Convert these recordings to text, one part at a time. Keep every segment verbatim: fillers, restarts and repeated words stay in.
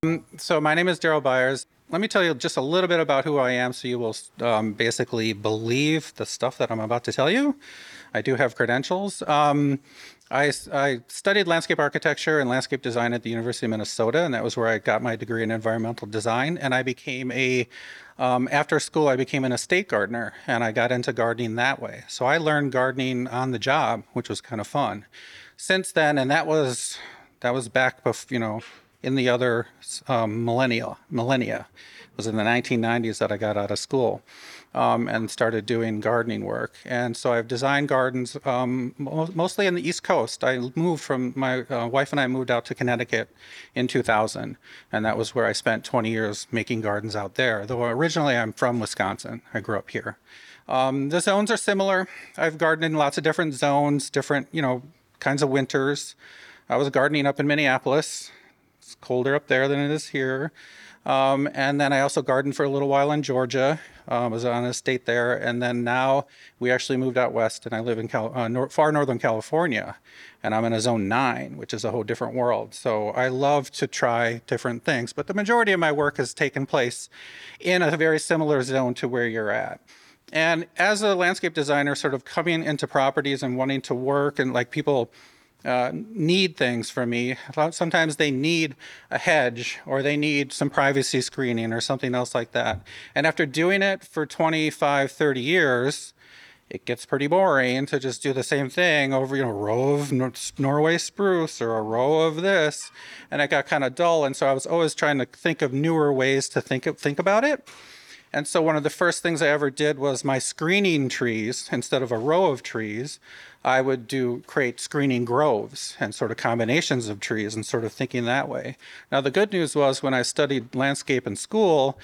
So my name is Daryl Byers. Let me tell you just a little bit about who I am so you will um, basically believe the stuff that I'm about to tell you. I do have credentials. Um, I, I studied landscape architecture and landscape design at the University of Minnesota, and that was where I got my degree in environmental design. And I became a, um, after school, I became an estate gardener, and I got into gardening that way. So I learned gardening on the job, which was kind of fun. Since then, and that was that was back before, you know, in the other um, millennia. Millennia. It was in the nineteen nineties that I got out of school um, and started doing gardening work. And so I've designed gardens um, mo- mostly in the East Coast. I moved from, my uh, wife and I moved out to Connecticut in two thousand. And that was where I spent twenty years making gardens out there. Though originally I'm from Wisconsin. I grew up here. Um, the zones are similar. I've gardened in lots of different zones, different, you know, kinds of winters. I was gardening up in Minneapolis. It's colder up there than it is here. Um, and then I also gardened for a little while in Georgia. I um, was on an estate there. And then now we actually moved out west, and I live in Cal- uh, nor- far northern California. And I'm in a zone nine, which is a whole different world. So I love to try different things. But the majority of my work has taken place in a very similar zone to where you're at. And as a landscape designer, sort of coming into properties and wanting to work, and like people uh, need things from me. Sometimes they need a hedge, or they need some privacy screening or something else like that. And after doing it for twenty-five, thirty years, it gets pretty boring to just do the same thing over, you know, a row of Nor- Norway spruce or a row of this. And it got kind of dull. And so I was always trying to think of newer ways to think, think about it. And so one of the first things I ever did was my screening trees. Instead of a row of trees, I would do create screening groves and sort of combinations of trees, and sort of thinking that way. Now, the good news was, when I studied landscape in school,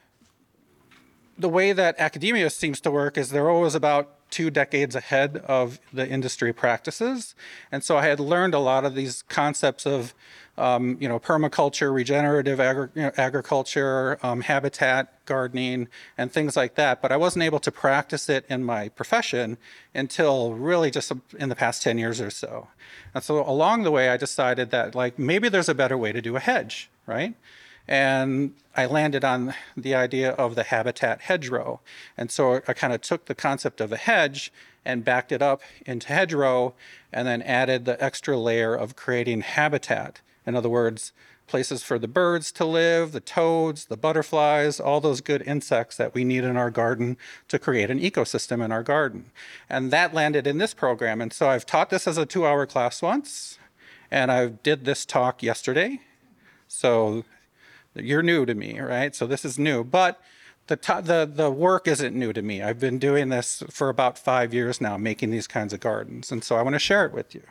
the way that academia seems to work is they're always about two decades ahead of the industry practices. And so I had learned a lot of these concepts of, um, you know, permaculture, regenerative agri- you know, agriculture, um, habitat gardening, and things like that. But I wasn't able to practice it in my profession until really just in the past ten years or so. And so along the way, I decided that, like, maybe there's a better way to do a hedge, right? And I landed on the idea of the habitat hedgerow. And so I kind of took the concept of a hedge and backed it up into hedgerow, and then added the extra layer of creating habitat. In other words, places for the birds to live, the toads, the butterflies, all those good insects that we need in our garden to create an ecosystem in our garden. And that landed in this program. And so I've taught this as a two-hour class once, and I did this talk yesterday. So you're new to me, right? So this is new, but the, t- the the work isn't new to me. I've been doing this for about five years now, making these kinds of gardens, and so I want to share it with you.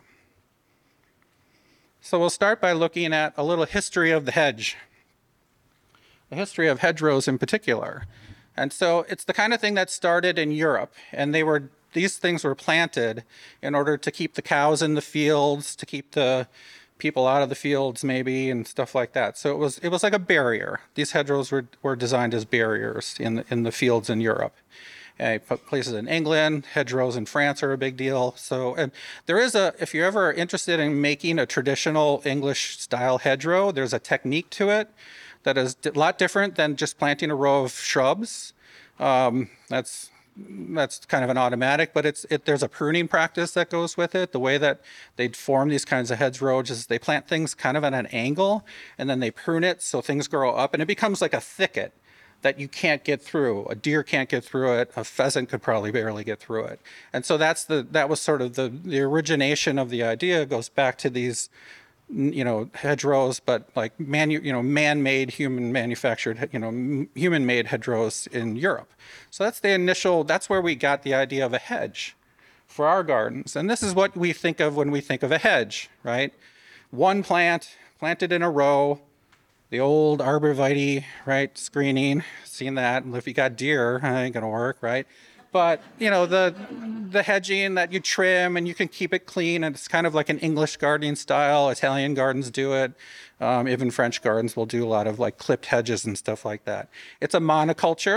So we'll start by looking at a little history of the hedge, the history of hedgerows in particular. And so it's the kind of thing that started in Europe, and they were these things were planted in order to keep the cows in the fields, to keep the people out of the fields maybe, and stuff like that. So it was it was like a barrier. These hedgerows were, were designed as barriers in the, in the fields in Europe. Uh, places in England, hedgerows in France are a big deal. So, and there is a, if you're ever interested in making a traditional English style hedgerow, there's a technique to it that is a lot different than just planting a row of shrubs. Um, that's that's kind of an automatic, but it's it, there's a pruning practice that goes with it. The way that they form these kinds of hedgerows is they plant things kind of at an angle, and then they prune it so things grow up, and it becomes like a thicket that you can't get through. A deer can't get through it. A pheasant could probably barely get through it. And so that's the that was sort of the the origination of the idea. Goes back to these, you know, hedgerows, but like man, you know, man-made, human-manufactured, you know, human-made hedgerows in Europe. So that's the initial. That's where we got the idea of a hedge for our gardens. And this is what we think of when we think of a hedge, right? One plant planted in a row. The old arborvitae, right? Screening, seen that. And if you got deer, it ain't gonna work, right? But you know, the the hedging that you trim and you can keep it clean, and it's kind of like an English gardening style. Italian gardens do it. Um, even French gardens will do a lot of like clipped hedges and stuff like that. It's a monoculture,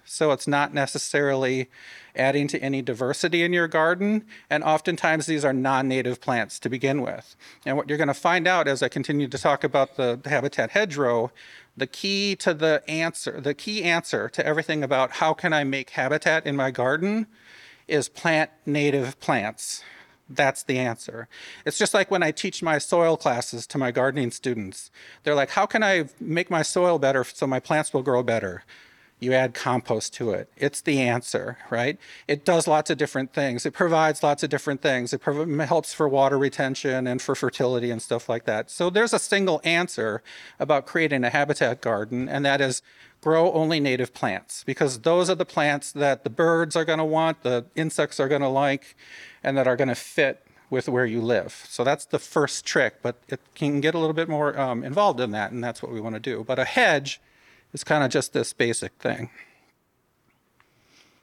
so it's not necessarily adding to any diversity in your garden. And oftentimes these are non-native plants to begin with. And what you're going to find out as I continue to talk about the, the habitat hedgerow, the key to the answer, the key answer to everything about how can I make habitat in my garden is plant native plants. That's the answer. It's just like when I teach my soil classes to my gardening students. They're like, how can I make my soil better so my plants will grow better? You add compost to it. It's the answer, right? It does lots of different things. It provides lots of different things. It prov- helps for water retention and for fertility and stuff like that. So there's a single answer about creating a habitat garden, and that is grow only native plants, because those are the plants that the birds are going to want, the insects are going to like, and that are going to fit with where you live. So that's the first trick, but it can get a little bit more um, involved in that, and that's what we want to do. But a hedge is kind of just this basic thing.